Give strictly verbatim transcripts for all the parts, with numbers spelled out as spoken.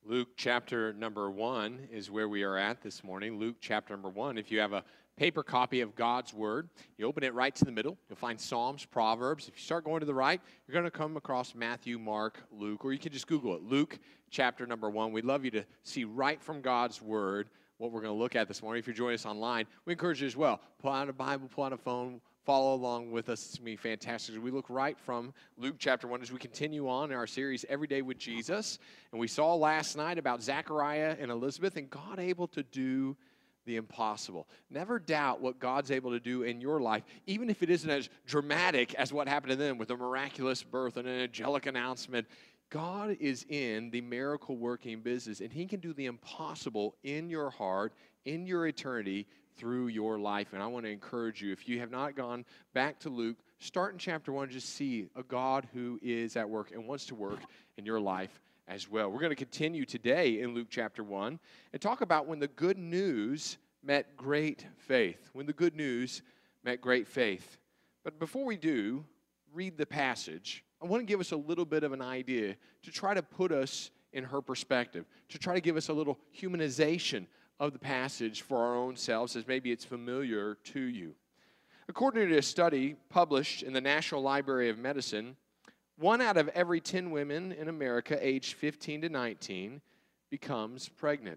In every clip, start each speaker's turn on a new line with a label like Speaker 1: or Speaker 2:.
Speaker 1: Luke chapter number one is where we are at this morning. Luke chapter number one. If you have a paper copy of God's Word, you open it right to the middle. You'll find Psalms, Proverbs. If you start going to the right, you're going to come across Matthew, Mark, Luke, or you can just Google it. Luke chapter number one. We'd love you to see right from God's Word what we're going to look at this morning. If you're joining us online, we encourage you as well. Pull out a Bible, pull out a phone, follow along with us. It's going to be fantastic. As we look right from Luke chapter one as we continue on in our series, Every Day with Jesus. And we saw last night about Zechariah and Elizabeth and God able to do the impossible. Never doubt what God's able to do in your life, even if it isn't as dramatic as what happened to them with a miraculous birth and an angelic announcement. God is in the miracle working business, and He can do the impossible in your heart, in your eternity, through your life. And I want to encourage you, if you have not gone back to Luke, start in chapter one, just see a God who is at work and wants to work in your life as well. We're going to continue today in Luke chapter one and talk about when the good news met great faith. When the good news met great faith. But before we do read the passage, I want to give us a little bit of an idea to try to put us in her perspective, to try to give us a little humanization of the passage for our own selves, as maybe it's familiar to you. According to a study published in the National Library of Medicine, one out of every ten women in America aged fifteen to nineteen becomes pregnant.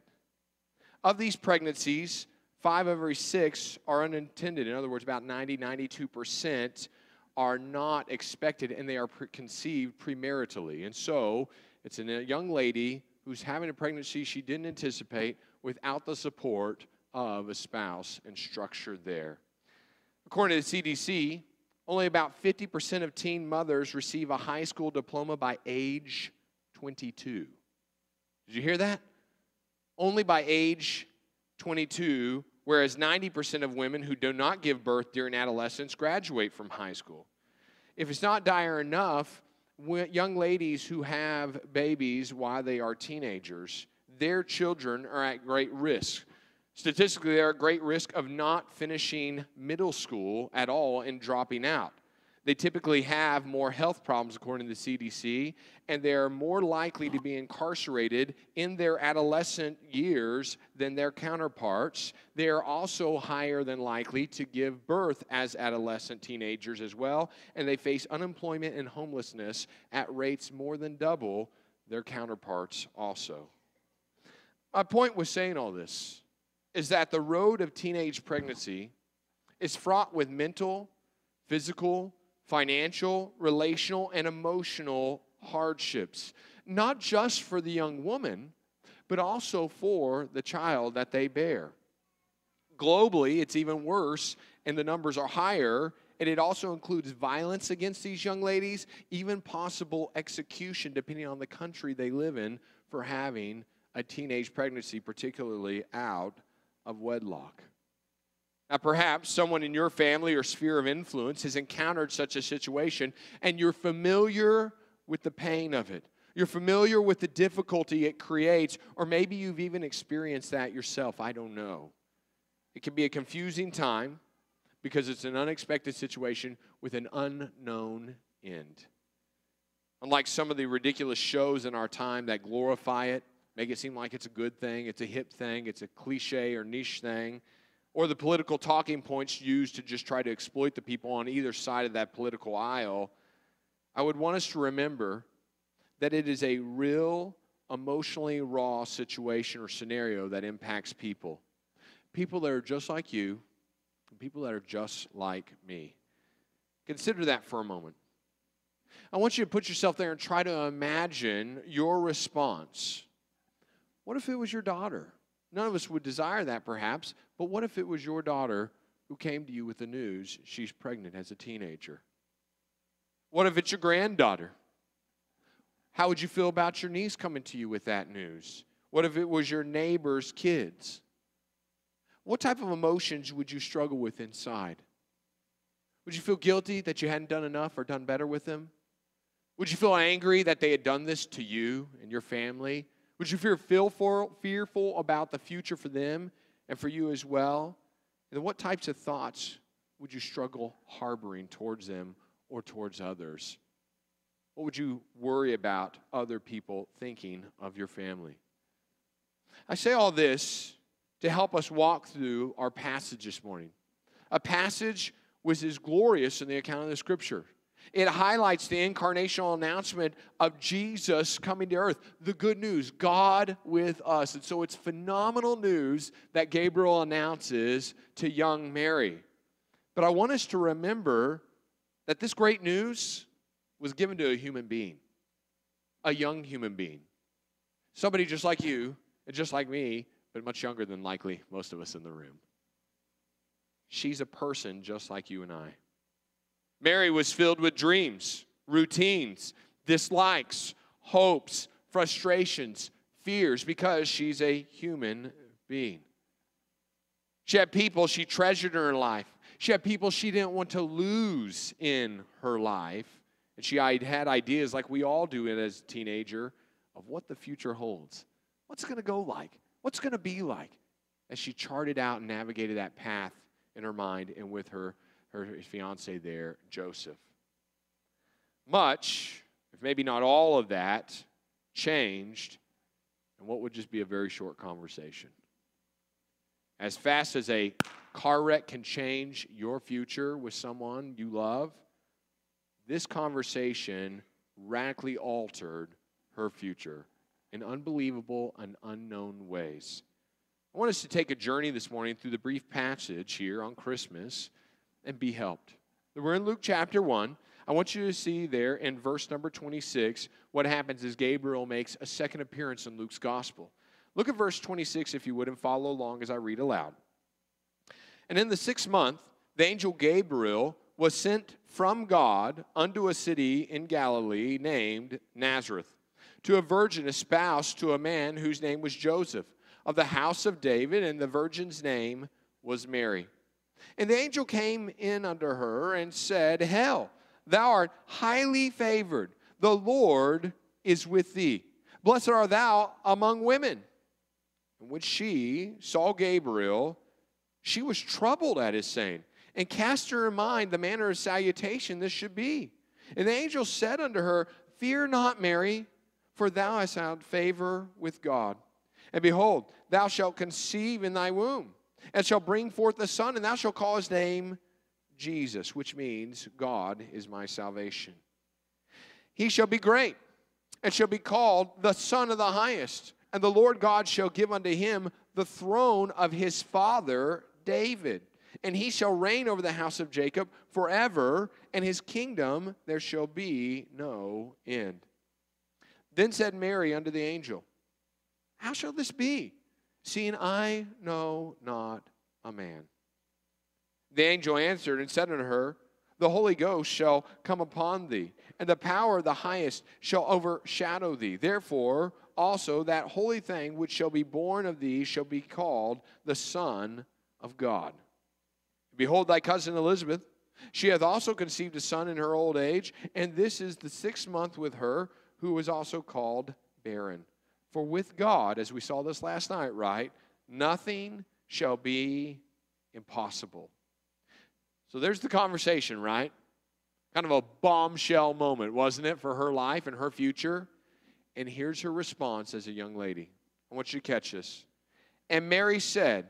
Speaker 1: Of these pregnancies, five of every six are unintended. In other words, about ninety, ninety-two percent are not expected, and they are pre- conceived premaritally. And so, it's a young lady who's having a pregnancy she didn't anticipate without the support of a spouse and structure there. According to the C D C, only about fifty percent of teen mothers receive a high school diploma by age twenty-two. Did you hear that? Only by age twenty-two, whereas ninety percent of women who do not give birth during adolescence graduate from high school. If it's not dire enough, young ladies who have babies while they are teenagers, their children are at great risk. Statistically, they're at great risk of not finishing middle school at all and dropping out. They typically have more health problems, according to the C D C, and they're more likely to be incarcerated in their adolescent years than their counterparts. They are also higher than likely to give birth as adolescent teenagers as well, and they face unemployment and homelessness at rates more than double their counterparts also. My point with saying all this is that the road of teenage pregnancy is fraught with mental, physical, financial, relational, and emotional hardships, not just for the young woman, but also for the child that they bear. Globally, it's even worse, and the numbers are higher, and it also includes violence against these young ladies, even possible execution, depending on the country they live in, for having a teenage pregnancy, particularly out of wedlock. Now, perhaps someone in your family or sphere of influence has encountered such a situation, and you're familiar with the pain of it. You're familiar with the difficulty it creates, or maybe you've even experienced that yourself. I don't know. It can be a confusing time because it's an unexpected situation with an unknown end. Unlike some of the ridiculous shows in our time that glorify it, make it seem like it's a good thing, it's a hip thing, it's a cliche or niche thing, or the political talking points used to just try to exploit the people on either side of that political aisle, I would want us to remember that it is a real, emotionally raw situation or scenario that impacts people. People that are just like you, and people that are just like me. Consider that for a moment. I want you to put yourself there and try to imagine your response. What if it was your daughter? None of us would desire that, perhaps, but what if it was your daughter who came to you with the news she's pregnant as a teenager? What if it's your granddaughter? How would you feel about your niece coming to you with that news? What if it was your neighbor's kids? What type of emotions would you struggle with inside? Would you feel guilty that you hadn't done enough or done better with them? Would you feel angry that they had done this to you and your family? Would you feel fearful, fearful about the future for them and for you as well? And what types of thoughts would you struggle harboring towards them or towards others? What would you worry about other people thinking of your family? I say all this to help us walk through our passage this morning. A passage which is glorious in the account of the Scripture. It highlights the incarnational announcement of Jesus coming to earth, the good news, God with us. And so it's phenomenal news that Gabriel announces to young Mary. But I want us to remember that this great news was given to a human being, a young human being, somebody just like you and just like me, but much younger than likely most of us in the room. She's a person just like you and I. Mary was filled with dreams, routines, dislikes, hopes, frustrations, fears, because she's a human being. She had people she treasured in her life. She had people she didn't want to lose in her life. And she had ideas, like we all do as a teenager, of what the future holds. What's it going to go like? What's it going to be like? As she charted out and navigated that path in her mind and with her her fiance there, Joseph. Much, if maybe not all of that, changed in what would just be a very short conversation. As fast as a car wreck can change your future with someone you love, this conversation radically altered her future in unbelievable and unknown ways. I want us to take a journey this morning through the brief passage here on Christmas and be helped. We're in Luke chapter one. I want you to see there in verse number twenty-six what happens as Gabriel makes a second appearance in Luke's gospel. Look at verse twenty-six, if you would, and follow along as I read aloud. And in the sixth month, the angel Gabriel was sent from God unto a city in Galilee named Nazareth, to a virgin espoused to a man whose name was Joseph, of the house of David, and the virgin's name was Mary. And the angel came in unto her and said, Hail, thou art highly favored. The Lord is with thee. Blessed art thou among women. And when she saw Gabriel, she was troubled at his saying, and cast her in mind the manner of salutation this should be. And the angel said unto her, Fear not, Mary, for thou hast found favor with God. And behold, thou shalt conceive in thy womb, and shalt bring forth a son, and thou shalt call his name Jesus, which means God is my salvation. He shall be great, and shall be called the Son of the Highest. And the Lord God shall give unto him the throne of his father David. And he shall reign over the house of Jacob forever, and his kingdom there shall be no end. Then said Mary unto the angel, How shall this be, seeing I know not a man? The angel answered and said unto her, The Holy Ghost shall come upon thee, and the power of the highest shall overshadow thee. Therefore also that holy thing which shall be born of thee shall be called the Son of God. Behold, thy cousin Elizabeth, she hath also conceived a son in her old age, and this is the sixth month with her, who was also called barren. For with God, as we saw this last night, right, nothing shall be impossible. So there's the conversation, right? Kind of a bombshell moment, wasn't it, for her life and her future? And here's her response as a young lady. I want you to catch this. And Mary said,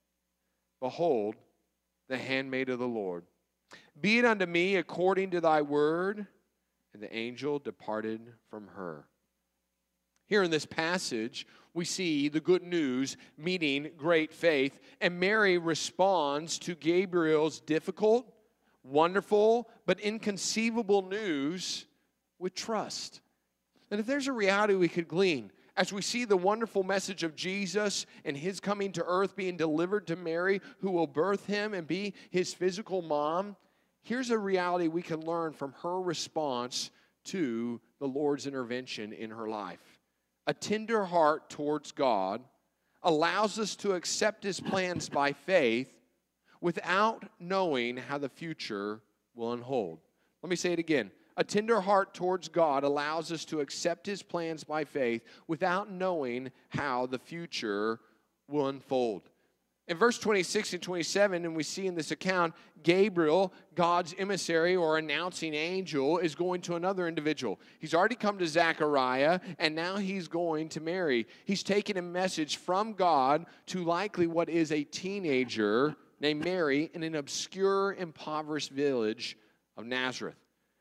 Speaker 1: Behold, the handmaid of the Lord. Be it unto me according to thy word. And the angel departed from her. Here in this passage, we see the good news meeting great faith. And Mary responds to Gabriel's difficult, wonderful, but inconceivable news with trust. And if there's a reality we could glean, as we see the wonderful message of Jesus and his coming to earth being delivered to Mary, who will birth him and be his physical mom, here's a reality we can learn from her response to the Lord's intervention in her life. A tender heart towards God allows us to accept his plans by faith without knowing how the future will unfold. Let me say it again. A tender heart towards God allows us to accept his plans by faith without knowing how the future will unfold. In verse twenty-six and twenty-seven, and we see in this account, Gabriel, God's emissary or announcing angel, is going to another individual. He's already come to Zechariah, and now he's going to Mary. He's taking a message from God to likely what is a teenager named Mary in an obscure, impoverished village of Nazareth.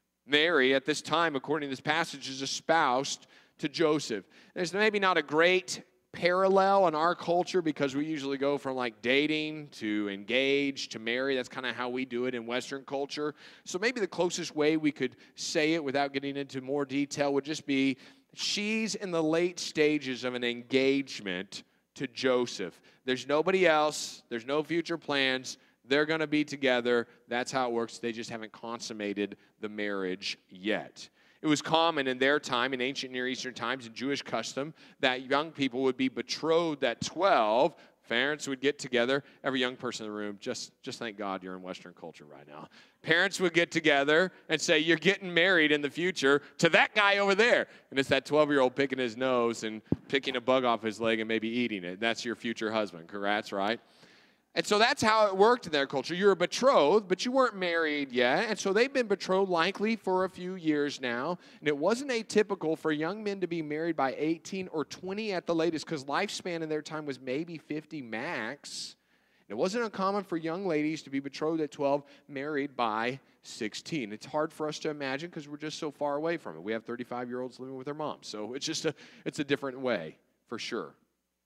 Speaker 1: Mary, at this time, according to this passage, is espoused to Joseph. There's maybe not a great parallel in our culture because we usually go from like dating to engage to marry. That's kind of how we do it in Western culture. So maybe the closest way we could say it without getting into more detail would just be she's in the late stages of an engagement to Joseph. There's nobody else. There's no future plans. They're going to be together. That's how it works. They just haven't consummated the marriage yet. It was common in their time, in ancient Near Eastern times, in Jewish custom, that young people would be betrothed at twelve. Parents would get together. Every young person in the room, just, just thank God you're in Western culture right now. Parents would get together and say, you're getting married in the future to that guy over there. And it's that twelve-year-old picking his nose and picking a bug off his leg and maybe eating it. That's your future husband, correct? Right? And so that's how it worked in their culture. You were betrothed, but you weren't married yet. And so they've been betrothed likely for a few years now. And it wasn't atypical for young men to be married by eighteen or twenty at the latest, because lifespan in their time was maybe fifty max. And it wasn't uncommon for young ladies to be betrothed at twelve, married by sixteen. It's hard for us to imagine because we're just so far away from it. We have thirty-five-year-olds living with their moms. So it's just a, it's a different way, for sure.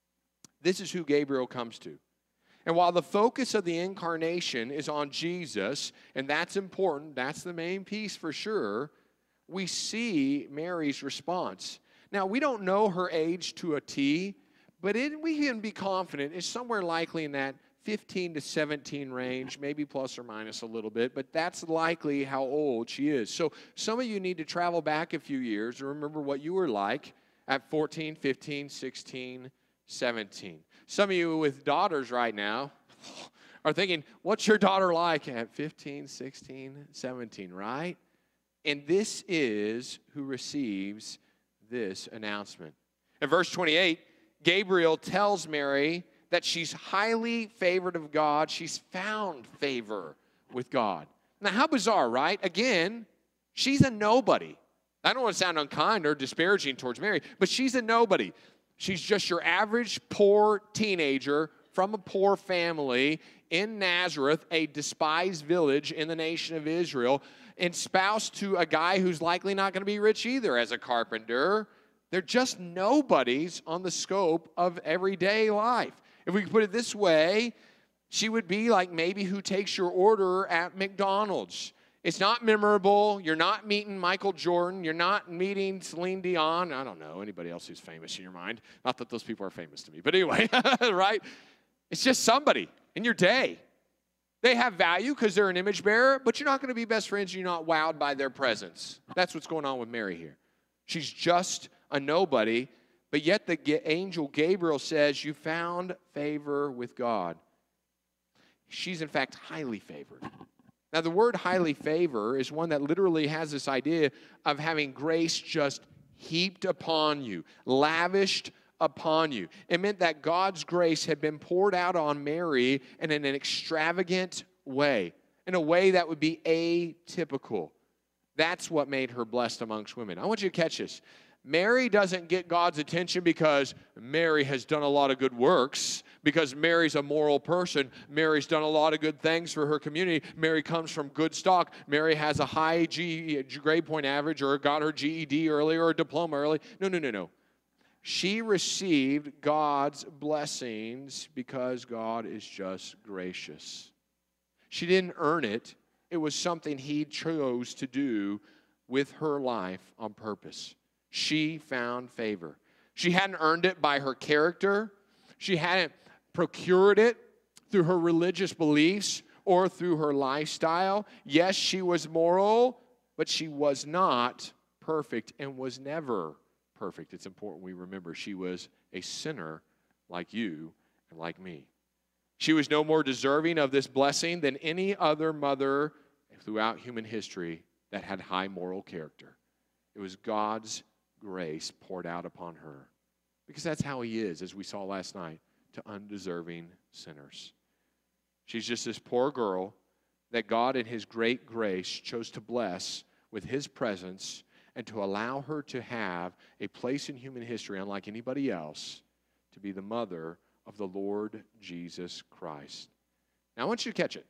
Speaker 1: This is who Gabriel comes to. And while the focus of the incarnation is on Jesus, and that's important, that's the main piece for sure, we see Mary's response. Now, we don't know her age to a T, but it, we can be confident it's somewhere likely in that fifteen to seventeen range, maybe plus or minus a little bit, but that's likely how old she is. So some of you need to travel back a few years and remember what you were like at fourteen, fifteen, sixteen, seventeen. Some of you with daughters right now are thinking, what's your daughter like at fifteen, sixteen, seventeen, right? And this is who receives this announcement. In verse twenty-eight, Gabriel tells Mary that she's highly favored of God. She's found favor with God. Now, how bizarre, right? Again, she's a nobody. I don't want to sound unkind or disparaging towards Mary, but she's a nobody. She's just your average poor teenager from a poor family in Nazareth, a despised village in the nation of Israel, and espoused to a guy who's likely not going to be rich either as a carpenter. They're just nobodies on the scope of everyday life. If we could put it this way, she would be like maybe who takes your order at McDonald's. It's not memorable. You're not meeting Michael Jordan. You're not meeting Celine Dion. I don't know, anybody else who's famous in your mind. Not that those people are famous to me, but anyway, right? It's just somebody in your day. They have value because they're an image bearer, but you're not going to be best friends. You're not wowed by their presence. That's what's going on with Mary here. She's just a nobody, but yet the angel Gabriel says, you found favor with God. She's, in fact, highly favored. Now, the word highly favor is one that literally has this idea of having grace just heaped upon you, lavished upon you. It meant that God's grace had been poured out on Mary in an extravagant way, in a way that would be atypical. That's what made her blessed amongst women. I want you to catch this. Mary doesn't get God's attention because Mary has done a lot of good works, because Mary's a moral person. Mary's done a lot of good things for her community. Mary comes from good stock. Mary has a high G, grade point average, or got her G E D early, or a diploma early. No, no, no, no. She received God's blessings because God is just gracious. She didn't earn it. It was something He chose to do with her life on purpose. She found favor. She hadn't earned it by her character. She hadn't procured it through her religious beliefs or through her lifestyle. Yes, she was moral, but she was not perfect and was never perfect. It's important we remember she was a sinner like you and like me. She was no more deserving of this blessing than any other mother throughout human history that had high moral character. It was God's grace poured out upon her, because that's how He is, as we saw last night. to undeserving sinners. She's just this poor girl that God in his great grace chose to bless with his presence and to allow her to have a place in human history unlike anybody else, to be the mother of the Lord Jesus Christ. Now I want you to catch it.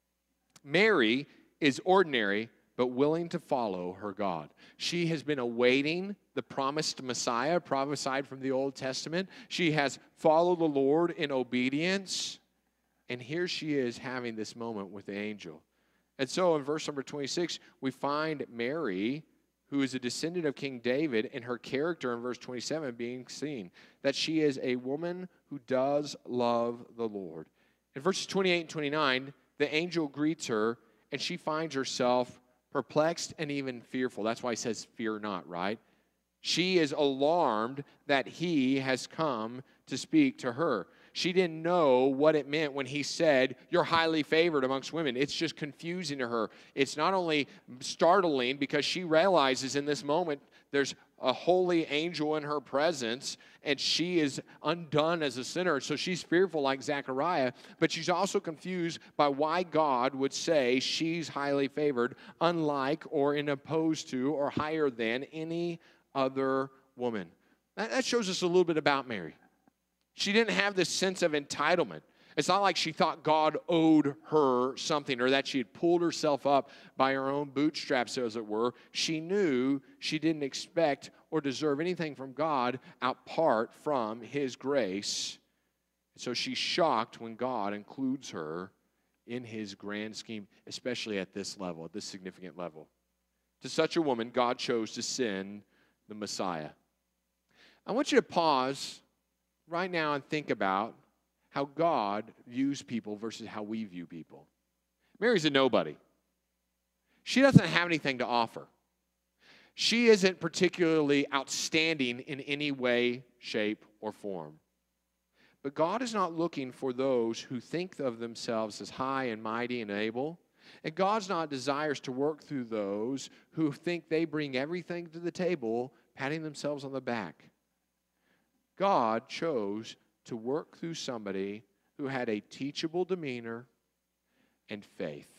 Speaker 1: Mary is ordinary but willing to follow her God. She has been awaiting the promised Messiah prophesied from the Old Testament. She has followed the Lord in obedience. And here she is having this moment with the angel. And so in verse number twenty-six, we find Mary, who is a descendant of King David, and her character in verse twenty-seven being seen, that she is a woman who does love the Lord. In verses twenty-eight and twenty-nine, the angel greets her, and she finds herself perplexed and even fearful. That's why he says, fear not, right? She is alarmed that he has come to speak to her. She didn't know what it meant when he said, you're highly favored amongst women. It's just confusing to her. It's not only startling because she realizes in this moment there's a holy angel in her presence and she is undone as a sinner. So she's fearful like Zechariah, but she's also confused by why God would say she's highly favored, unlike or in opposed to or higher than any other woman. That shows us a little bit about Mary. She didn't have this sense of entitlement. It's not like she thought God owed her something or that she had pulled herself up by her own bootstraps, as it were. She knew she didn't expect or deserve anything from God apart from his grace. So she's shocked when God includes her in his grand scheme, especially at this level, at this significant level. To such a woman, God chose to send the Messiah. I want you to pause right now and think about how God views people versus how we view people. Mary's a nobody. She doesn't have anything to offer. She isn't particularly outstanding in any way, shape, or form. But God is not looking for those who think of themselves as high and mighty and able. And God's not desires to work through those who think they bring everything to the table, patting themselves on the back. God chose to work through somebody who had a teachable demeanor and faith.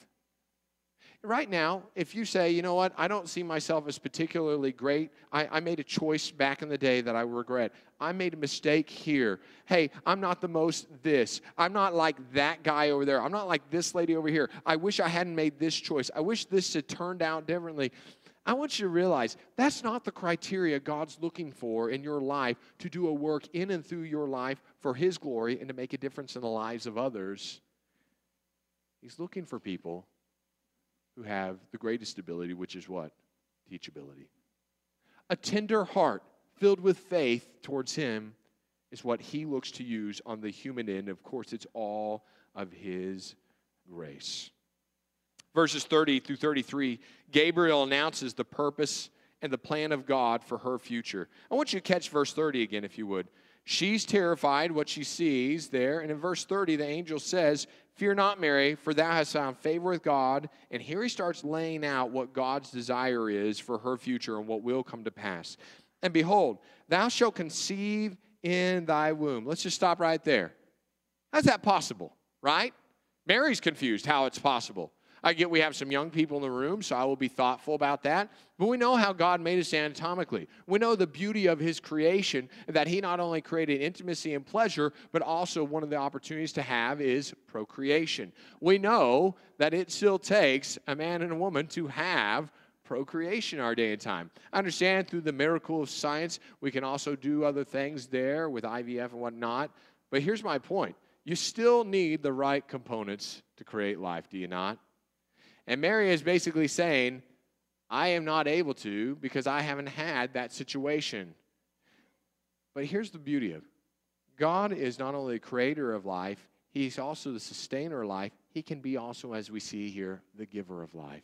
Speaker 1: Right now, if you say, you know what, I don't see myself as particularly great. I, I made a choice back in the day that I regret. I made a mistake here. Hey, I'm not the most this. I'm not like that guy over there. I'm not like this lady over here. I wish I hadn't made this choice. I wish this had turned out differently. I want you to realize that's not the criteria God's looking for in your life to do a work in and through your life for his glory and to make a difference in the lives of others. He's looking for people who have the greatest ability, which is what? Teachability. A tender heart filled with faith towards him is what he looks to use on the human end. Of course, it's all of his grace. Verses thirty through thirty-three, Gabriel announces the purpose and the plan of God for her future. I want you to catch verse thirty again, if you would. She's terrified what she sees there. And in verse thirty, the angel says, fear not, Mary, for thou hast found favor with God. And here he starts laying out what God's desire is for her future and what will come to pass. And behold, thou shalt conceive in thy womb. Let's just stop right there. How's that possible, right? Mary's confused how it's possible. I get we have some young people in the room, so I will be thoughtful about that. But we know how God made us anatomically. We know the beauty of his creation, that he not only created intimacy and pleasure, but also one of the opportunities to have is procreation. We know that it still takes a man and a woman to have procreation in our day and time. I understand through the miracle of science, we can also do other things there with I V F and whatnot. But here's my point. You still need the right components to create life, do you not? And Mary is basically saying, I am not able to because I haven't had that situation. But here's the beauty of it. God is not only the creator of life, he's also the sustainer of life. He can be also, as we see here, the giver of life.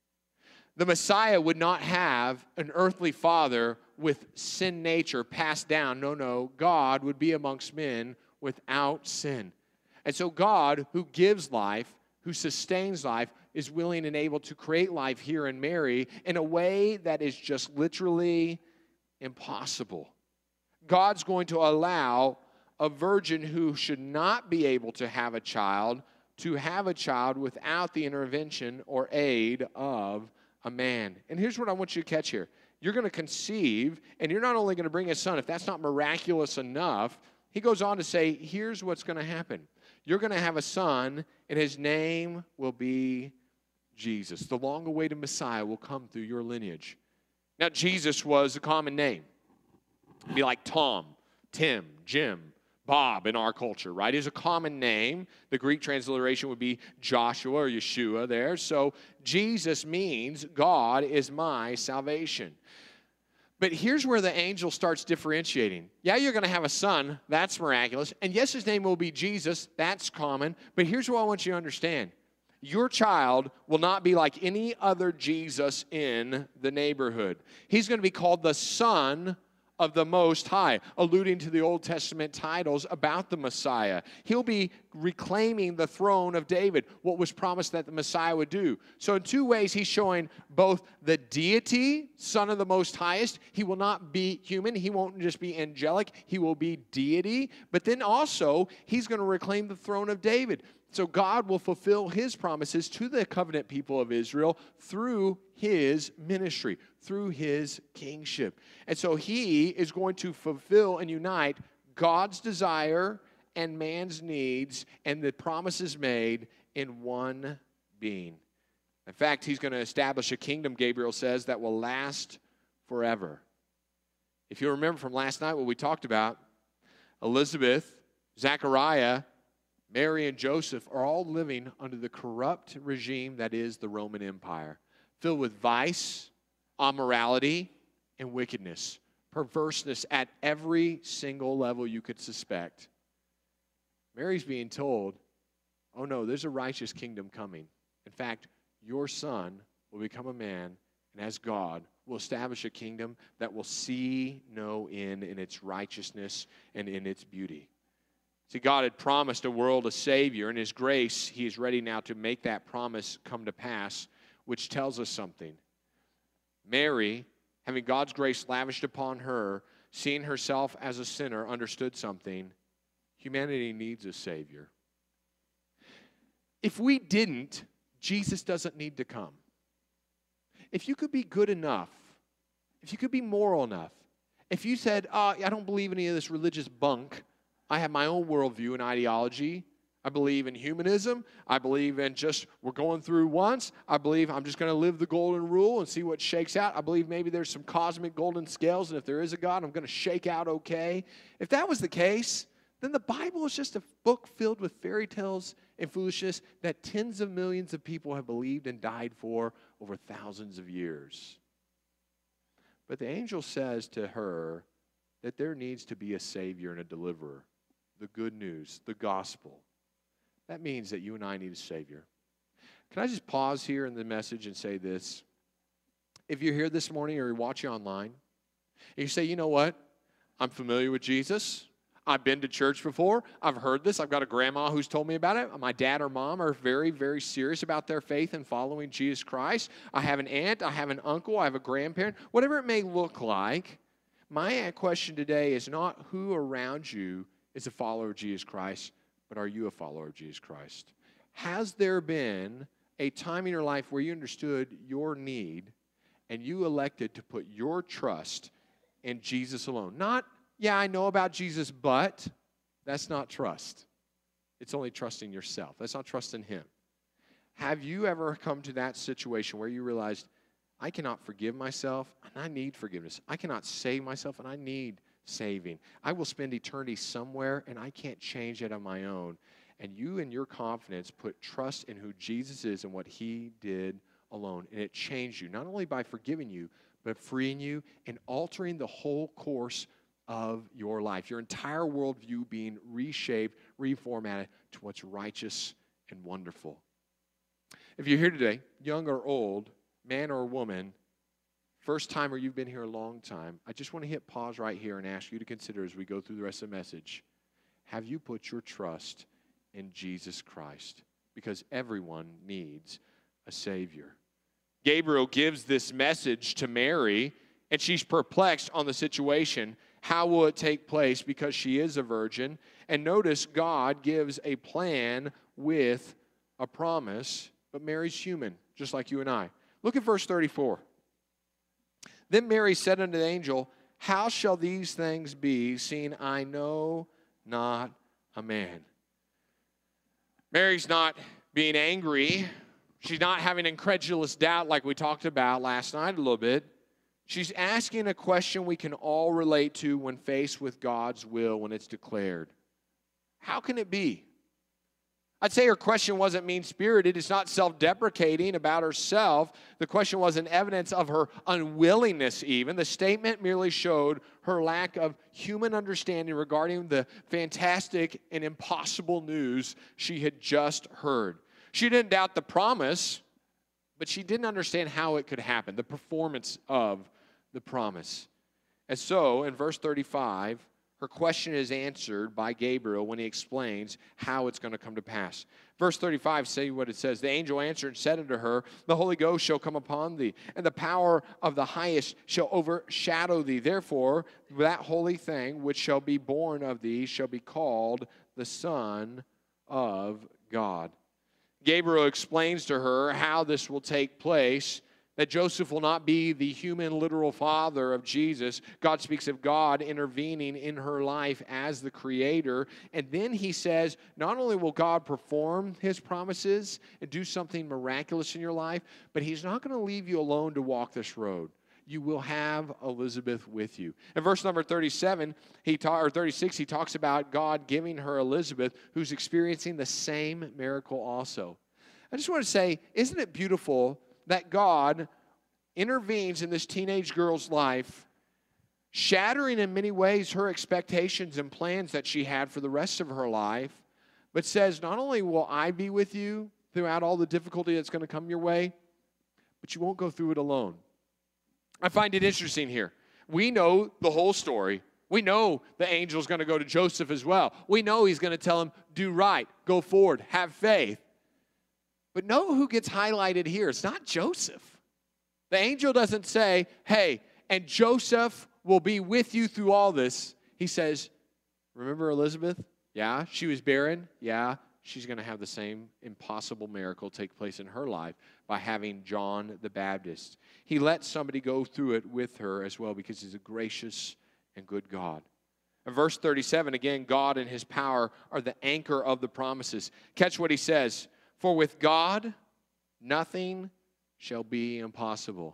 Speaker 1: The Messiah would not have an earthly father with sin nature passed down. No, no. God would be amongst men without sin. And so God, who gives life, who sustains life, is willing and able to create life here in Mary in a way that is just literally impossible. God's going to allow a virgin who should not be able to have a child to have a child without the intervention or aid of a man. And here's what I want you to catch here. You're going to conceive, and you're not only going to bring a son, if that's not miraculous enough, he goes on to say, here's what's going to happen. You're going to have a son, and his name will be Jesus. The long-awaited Messiah will come through your lineage. Now, Jesus was a common name. It'd be like Tom, Tim, Jim, Bob in our culture, right? Is a common name. The Greek transliteration would be Joshua or Yeshua there. So Jesus means God is my salvation. But here's where the angel starts differentiating. Yeah, you're going to have a son. That's miraculous. And yes, his name will be Jesus. That's common. But here's what I want you to understand. Your child will not be like any other Jesus in the neighborhood. He's going to be called the Son of the Most High, alluding to the Old Testament titles about the Messiah. He'll be reclaiming the throne of David, what was promised that the Messiah would do. So in two ways, he's showing both the deity, Son of the Most Highest. He will not be human. He won't just be angelic. He will be deity. But then also, he's going to reclaim the throne of David. So God will fulfill his promises to the covenant people of Israel through his ministry, through his kingship. And so he is going to fulfill and unite God's desire and man's needs and the promises made in one being. In fact, he's going to establish a kingdom, Gabriel says, that will last forever. If you remember from last night what we talked about, Elizabeth, Zechariah, Mary and Joseph are all living under the corrupt regime that is the Roman Empire, filled with vice, immorality, and wickedness, perverseness at every single level you could suspect. Mary's being told, oh no, there's a righteous kingdom coming. In fact, your son will become a man, and as God, will establish a kingdom that will see no end in its righteousness and in its beauty. See, God had promised a world a Savior. In his grace, he is ready now to make that promise come to pass, which tells us something. Mary, having God's grace lavished upon her, seeing herself as a sinner, understood something. Humanity needs a Savior. If we didn't, Jesus doesn't need to come. If you could be good enough, if you could be moral enough, if you said, oh, I don't believe any of this religious bunk, I have my own worldview and ideology. I believe in humanism. I believe in just we're going through once. I believe I'm just going to live the golden rule and see what shakes out. I believe maybe there's some cosmic golden scales, and if there is a God, I'm going to shake out okay. If that was the case, then the Bible is just a book filled with fairy tales and foolishness that tens of millions of people have believed and died for over thousands of years. But the angel says to her that there needs to be a Savior and a deliverer. The good news, the gospel. That means that you and I need a Savior. Can I just pause here in the message and say this? If you're here this morning or you're watching online, and you say, you know what? I'm familiar with Jesus. I've been to church before. I've heard this. I've got a grandma who's told me about it. My dad or mom are very, very serious about their faith and following Jesus Christ. I have an aunt. I have an uncle. I have a grandparent. Whatever it may look like, my question today is not who around you is a follower of Jesus Christ, but are you a follower of Jesus Christ? Has there been a time in your life where you understood your need and you elected to put your trust in Jesus alone? Not, yeah, I know about Jesus, but that's not trust. It's only trusting yourself. That's not trusting him. Have you ever come to that situation where you realized, I cannot forgive myself, and I need forgiveness. I cannot save myself, and I need saving. I will spend eternity somewhere, and I can't change it on my own. And you and your confidence put trust in who Jesus is and what he did alone. And it changed you, not only by forgiving you, but freeing you and altering the whole course of your life. Your entire worldview being reshaped, reformatted to what's righteous and wonderful. If you're here today, young or old, man or woman, first time or you've been here a long time, I just want to hit pause right here and ask you to consider as we go through the rest of the message, have you put your trust in Jesus Christ? Because everyone needs a Savior. Gabriel gives this message to Mary, and she's perplexed on the situation. How will it take place? Because she is a virgin. And notice God gives a plan with a promise, but Mary's human, just like you and I. Look at verse thirty-four. Then Mary said unto the angel, how shall these things be, seeing I know not a man? Mary's not being angry. She's not having incredulous doubt like we talked about last night a little bit. She's asking a question we can all relate to when faced with God's will when it's declared. How can it be? I'd say her question wasn't mean-spirited. It's not self-deprecating about herself. The question wasn't evidence of her unwillingness even. The statement merely showed her lack of human understanding regarding the fantastic and impossible news she had just heard. She didn't doubt the promise, but she didn't understand how it could happen, the performance of the promise. And so, in verse thirty-five, her question is answered by Gabriel when he explains how it's going to come to pass. Verse thirty-five, say what it says. The angel answered and said unto her, the Holy Ghost shall come upon thee, and the power of the highest shall overshadow thee. Therefore, that holy thing which shall be born of thee shall be called the Son of God. Gabriel explains to her how this will take place, that Joseph will not be the human literal father of Jesus. God speaks of God intervening in her life as the creator. And then he says, not only will God perform his promises and do something miraculous in your life, but he's not going to leave you alone to walk this road. You will have Elizabeth with you. In verse number thirty-seven, he ta- or thirty-six, he talks about God giving her Elizabeth, who's experiencing the same miracle also. I just want to say, isn't it beautiful that God intervenes in this teenage girl's life, shattering in many ways her expectations and plans that she had for the rest of her life, but says, not only will I be with you throughout all the difficulty that's going to come your way, but you won't go through it alone. I find it interesting here. We know the whole story. We know the angel's going to go to Joseph as well. We know he's going to tell him, do right, go forward, have faith. But know who gets highlighted here. It's not Joseph. The angel doesn't say, hey, and Joseph will be with you through all this. He says, remember Elizabeth? Yeah, she was barren. Yeah, she's going to have the same impossible miracle take place in her life by having John the Baptist. He let somebody go through it with her as well because he's a gracious and good God. In verse thirty-seven, again, God and his power are the anchor of the promises. Catch what he says. For with God, nothing shall be impossible.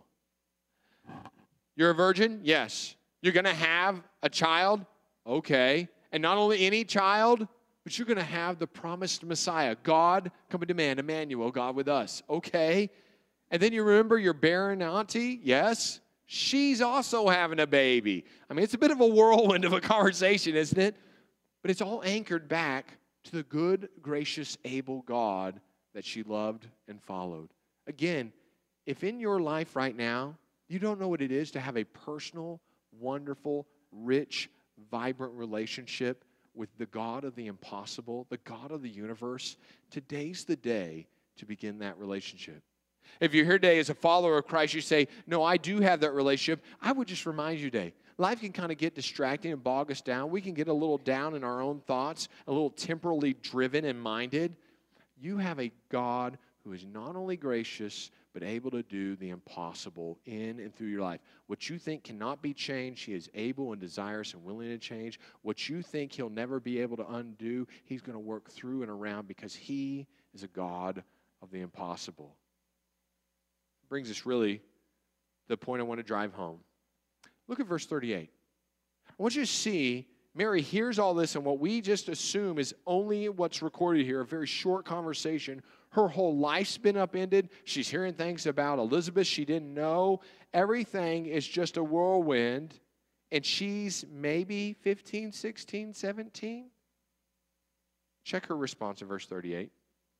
Speaker 1: You're a virgin? Yes. You're going to have a child? Okay. And not only any child, but you're going to have the promised Messiah, God coming to man, Emmanuel, God with us. Okay. And then you remember your barren auntie? Yes. She's also having a baby. I mean, it's a bit of a whirlwind of a conversation, isn't it? But it's all anchored back to the good, gracious, able God that she loved and followed. Again, if in your life right now, you don't know what it is to have a personal, wonderful, rich, vibrant relationship with the God of the impossible, the God of the universe, today's the day to begin that relationship. If you're here today as a follower of Christ, you say, no, I do have that relationship. I would just remind you today, life can kind of get distracting and bog us down. We can get a little down in our own thoughts, a little temporally driven and minded. You have a God who is not only gracious, but able to do the impossible in and through your life. What you think cannot be changed, he is able and desirous and willing to change. What you think he'll never be able to undo, he's going to work through and around because he is a God of the impossible. Brings us really to the point I want to drive home. Look at verse thirty-eight. I want you to see Mary hears all this, and what we just assume is only what's recorded here, a very short conversation. Her whole life's been upended. She's hearing things about Elizabeth she didn't know. Everything is just a whirlwind, and she's maybe fifteen, sixteen, seventeen. Check her response in verse thirty-eight.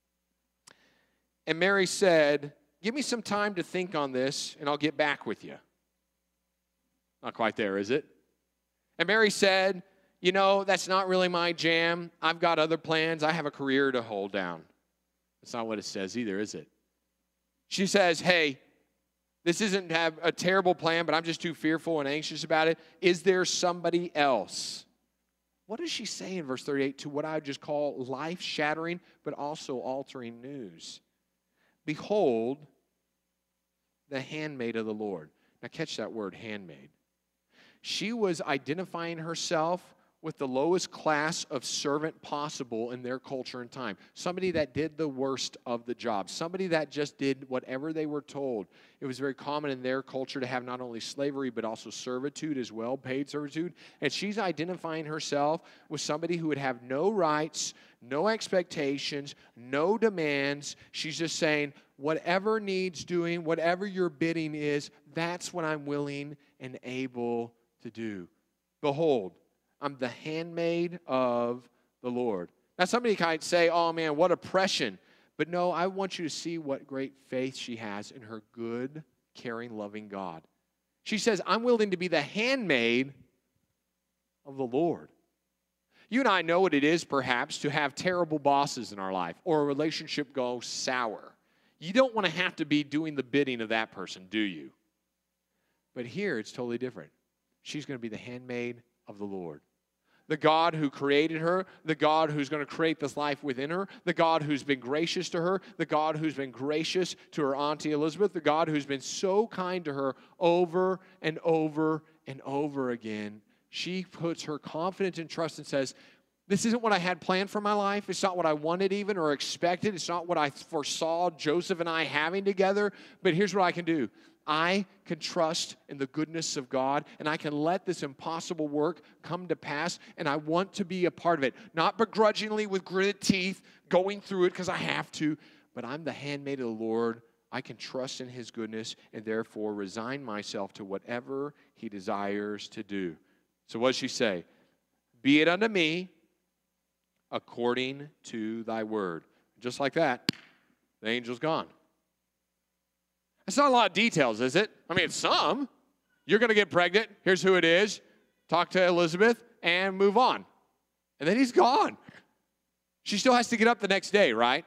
Speaker 1: And Mary said, give me some time to think on this, and I'll get back with you. Not quite there, is it? And Mary said, you know, that's not really my jam. I've got other plans. I have a career to hold down. That's not what it says either, is it? She says, hey, This isn't have a terrible plan, but I'm just too fearful and anxious about it. Is there somebody else? What does she say in verse thirty-eight to what I would just call life-shattering, but also altering news? Behold, the handmaid of the Lord. Now catch that word, handmaid. She was identifying herself with the lowest class of servant possible in their culture and time. Somebody that did the worst of the job. Somebody that just did whatever they were told. It was very common in their culture to have not only slavery, but also servitude as well, paid servitude. And she's identifying herself with somebody who would have no rights, no expectations, no demands. She's just saying, whatever needs doing, whatever your bidding is, that's what I'm willing and able to do. Behold, I'm the handmaid of the Lord. Now, somebody might say, oh, man, what oppression. But no, I want you to see what great faith she has in her good, caring, loving God. She says, I'm willing to be the handmaid of the Lord. You and I know what it is, perhaps, to have terrible bosses in our life or a relationship go sour. You don't want to have to be doing the bidding of that person, do you? But here, it's totally different. She's going to be the handmaid of the Lord. The God who created her, the God who's going to create this life within her, the God who's been gracious to her, the God who's been gracious to her auntie Elizabeth, the God who's been so kind to her over and over and over again. She puts her confidence and trust and says, this isn't what I had planned for my life. It's not what I wanted even or expected. It's not what I foresaw Joseph and I having together. But here's what I can do. I can trust in the goodness of God, and I can let this impossible work come to pass, and I want to be a part of it. Not begrudgingly with gritted teeth, going through it because I have to, but I'm the handmaid of the Lord. I can trust in His goodness and therefore resign myself to whatever He desires to do. So what does she say? Be it unto me according to thy word. Just like that, the angel's gone. It's not a lot of details, is it? I mean, it's some. You're going to get pregnant. Here's who it is. Talk to Elizabeth and move on. And then he's gone. She still has to get up the next day, right?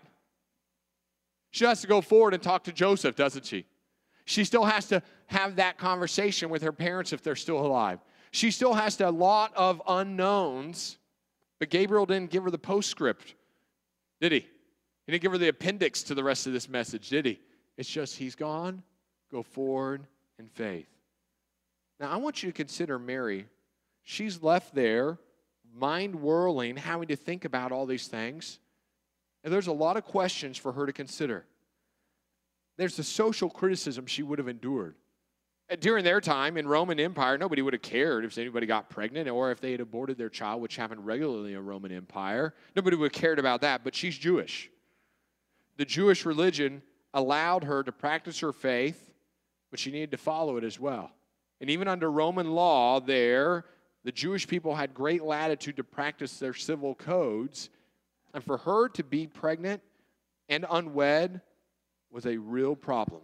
Speaker 1: She has to go forward and talk to Joseph, doesn't she? She still has to have that conversation with her parents if they're still alive. She still has to, a lot of unknowns, but Gabriel didn't give her the postscript, did he? He didn't give her the appendix to the rest of this message, did he? It's just he's gone, go forward in faith. Now, I want you to consider Mary. She's left there, mind whirling, having to think about all these things. And there's a lot of questions for her to consider. There's the social criticism she would have endured. During their time in Roman Empire, nobody would have cared if anybody got pregnant or if they had aborted their child, which happened regularly in Roman Empire. Nobody would have cared about that, but she's Jewish. The Jewish religion allowed her to practice her faith, but she needed to follow it as well. And even under Roman law there, the Jewish people had great latitude to practice their civil codes. And for her to be pregnant and unwed was a real problem.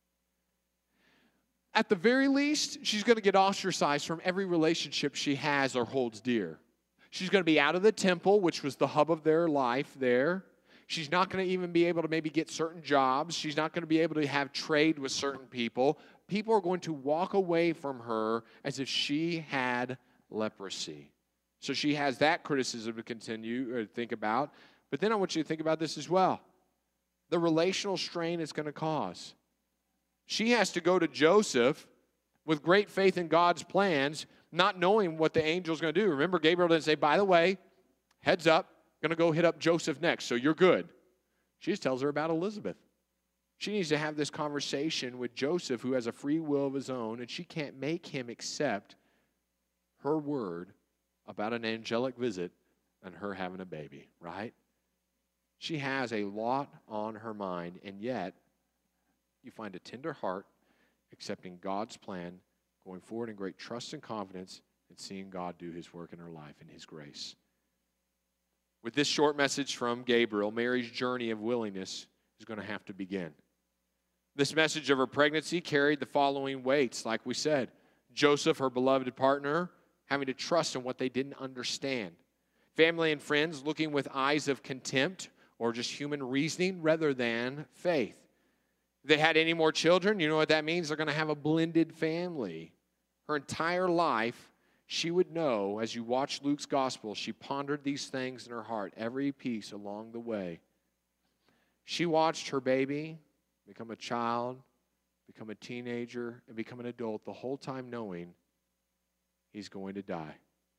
Speaker 1: At the very least, she's going to get ostracized from every relationship she has or holds dear. She's going to be out of the temple, which was the hub of their life there. She's not going to even be able to maybe get certain jobs. She's not going to be able to have trade with certain people. People are going to walk away from her as if she had leprosy. So she has that criticism to continue or think about. But then I want you to think about this as well. The relational strain it's going to cause. She has to go to Joseph with great faith in God's plans, not knowing what the angel's going to do. Remember, Gabriel didn't say, by the way, heads up, going to go hit up Joseph next, so you're good. She just tells her about Elizabeth. She needs to have this conversation with Joseph, who has a free will of his own, and she can't make him accept her word about an angelic visit and her having a baby, right? She has a lot on her mind, and yet you find a tender heart accepting God's plan, going forward in great trust and confidence, and seeing God do His work in her life in His grace. With this short message from Gabriel, Mary's journey of willingness is going to have to begin. This message of her pregnancy carried the following weights, like we said. Joseph, her beloved partner, having to trust in what they didn't understand. Family and friends looking with eyes of contempt or just human reasoning rather than faith. If they had any more children, you know what that means? They're going to have a blended family. Her entire life, she would know, as you watch Luke's gospel, she pondered these things in her heart, every piece along the way. She watched her baby become a child, become a teenager, and become an adult, the whole time knowing he's going to die.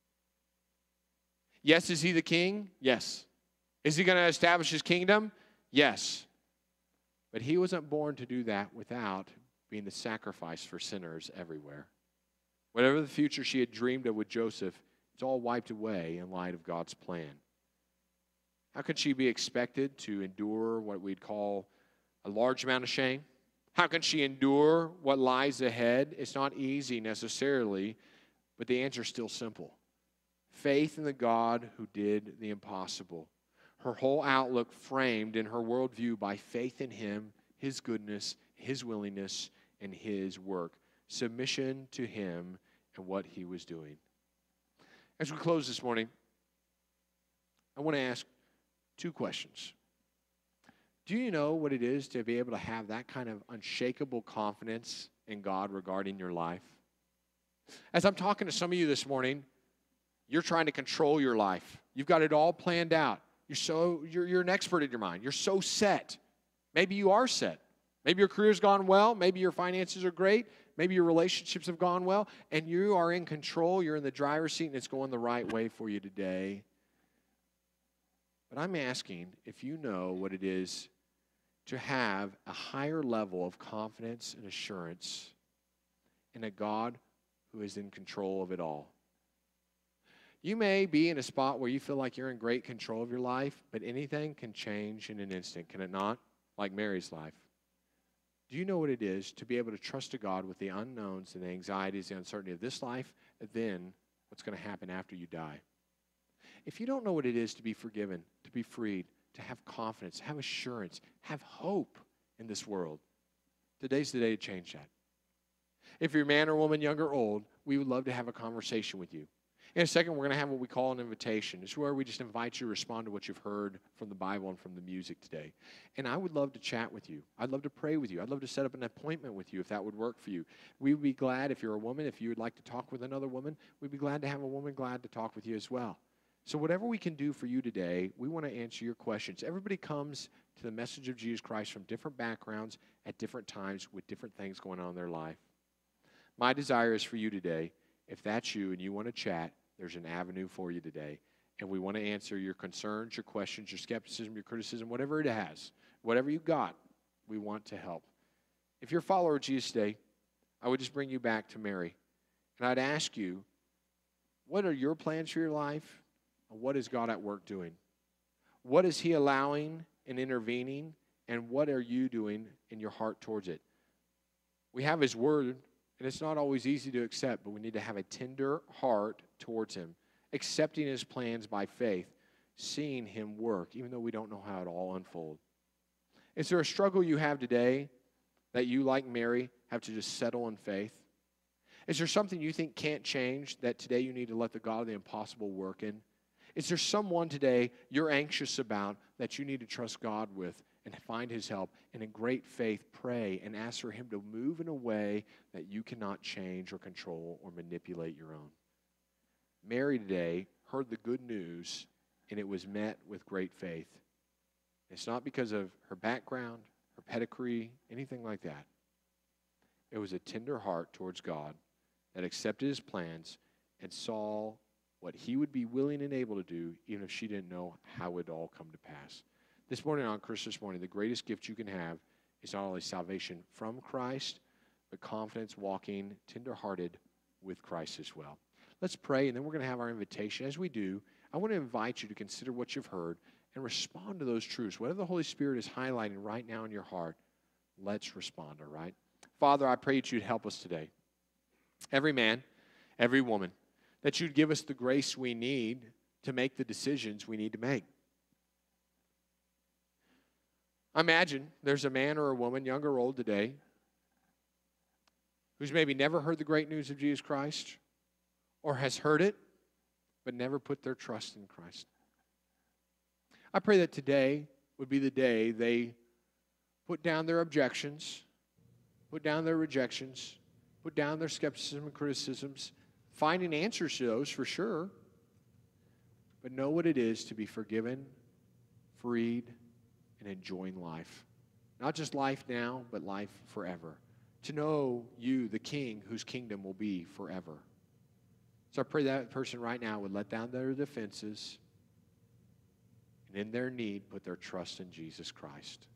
Speaker 1: Yes, is he the king? Yes. Is he going to establish his kingdom? Yes. But he wasn't born to do that without being the sacrifice for sinners everywhere. Whatever the future she had dreamed of with Joseph, it's all wiped away in light of God's plan. How could she be expected to endure what we'd call a large amount of shame? How can she endure what lies ahead? It's not easy necessarily, but the answer is still simple. Faith in the God who did the impossible. Her whole outlook framed in her worldview by faith in him, his goodness, his willingness, and his work. Submission to him and what he was doing. As we close this morning, I want to ask two questions. Do you know what it is to be able to have that kind of unshakable confidence in God regarding your life? As I'm talking to some of you this morning, you're trying to control your life. You've got it all planned out. You're so you're, you're an expert in your mind. You're so set. Maybe you are set. Maybe your career's gone well. Maybe your finances are great. Maybe your relationships have gone well. And you are in control. You're in the driver's seat, and it's going the right way for you today. But I'm asking if you know what it is to have a higher level of confidence and assurance in a God who is in control of it all. You may be in a spot where you feel like you're in great control of your life, but anything can change in an instant, can it not? Like Mary's life. Do you know what it is to be able to trust a God with the unknowns and the anxieties, the uncertainty of this life, and then what's going to happen after you die? If you don't know what it is to be forgiven, to be freed, to have confidence, have assurance, have hope in this world, today's the day to change that. If you're a man or woman, young or old, we would love to have a conversation with you. In a second, we're going to have what we call an invitation. It's where we just invite you to respond to what you've heard from the Bible and from the music today. And I would love to chat with you. I'd love to pray with you. I'd love to set up an appointment with you if that would work for you. We would be glad if you're a woman, if you would like to talk with another woman, we'd be glad to have a woman glad to talk with you as well. So whatever we can do for you today, we want to answer your questions. Everybody comes to the message of Jesus Christ from different backgrounds at different times with different things going on in their life. My desire is for you today, if that's you and you want to chat, there's an avenue for you today. And we want to answer your concerns, your questions, your skepticism, your criticism, whatever it has. Whatever you got, we want to help. If you're a follower of Jesus today, I would just bring you back to Mary. And I'd ask you, what are your plans for your life? And what is God at work doing? What is he allowing and intervening? And what are you doing in your heart towards it? We have his word. And it's not always easy to accept, but we need to have a tender heart towards him, accepting his plans by faith, seeing him work, even though we don't know how it all unfolds. Is there a struggle you have today that you, like Mary, have to just settle in faith? Is there something you think can't change that today you need to let the God of the impossible work in? Is there someone today you're anxious about that you need to trust God with and find his help, and in great faith pray and ask for him to move in a way that you cannot change or control or manipulate your own? Mary today heard the good news, and it was met with great faith. It's not because of her background, her pedigree, anything like that. It was a tender heart towards God that accepted his plans and saw what he would be willing and able to do, even if she didn't know how it would all come to pass. This morning, on Christmas morning, the greatest gift you can have is not only salvation from Christ, but confidence walking tender-hearted with Christ as well. Let's pray, and then we're going to have our invitation. As we do, I want to invite you to consider what you've heard and respond to those truths. Whatever the Holy Spirit is highlighting right now in your heart, let's respond, all right? Father, I pray that you'd help us today. Every man, every woman, that you'd give us the grace we need to make the decisions we need to make. Imagine there's a man or a woman, young or old today, who's maybe never heard the great news of Jesus Christ or has heard it but never put their trust in Christ. I pray that today would be the day they put down their objections, put down their rejections, put down their skepticism and criticisms, finding answers to those for sure, but know what it is to be forgiven, freed, and enjoying life. Not just life now, but life forever. To know you, the King, whose kingdom will be forever. So I pray that person right now would let down their defenses and in their need put their trust in Jesus Christ.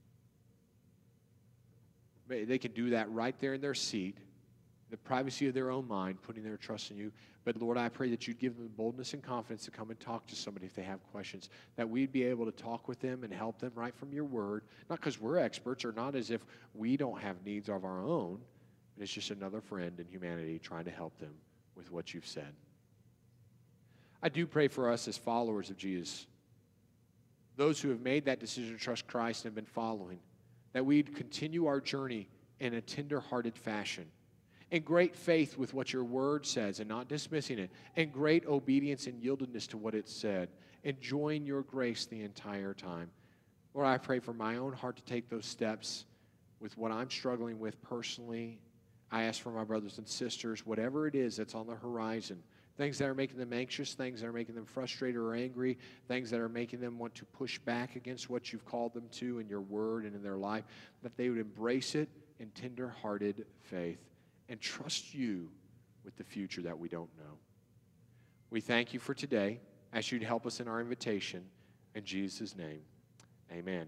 Speaker 1: They can do that right there in their seat, the privacy of their own mind, putting their trust in you. But Lord, I pray that you'd give them the boldness and confidence to come and talk to somebody if they have questions, that we'd be able to talk with them and help them right from your word, not because we're experts or not as if we don't have needs of our own, but it's just another friend in humanity trying to help them with what you've said. I do pray for us as followers of Jesus, those who have made that decision to trust Christ and have been following, that we'd continue our journey in a tender-hearted fashion, in great faith with what your word says and not dismissing it, and great obedience and yieldedness to what it said, enjoying your grace the entire time. Lord, I pray for my own heart to take those steps with what I'm struggling with personally. I ask for my brothers and sisters, whatever it is that's on the horizon, things that are making them anxious, things that are making them frustrated or angry, things that are making them want to push back against what you've called them to in your word and in their life, that they would embrace it in tender-hearted faith and trust you with the future that we don't know. We thank you for today. I ask you to help us in our invitation. In Jesus' name, amen.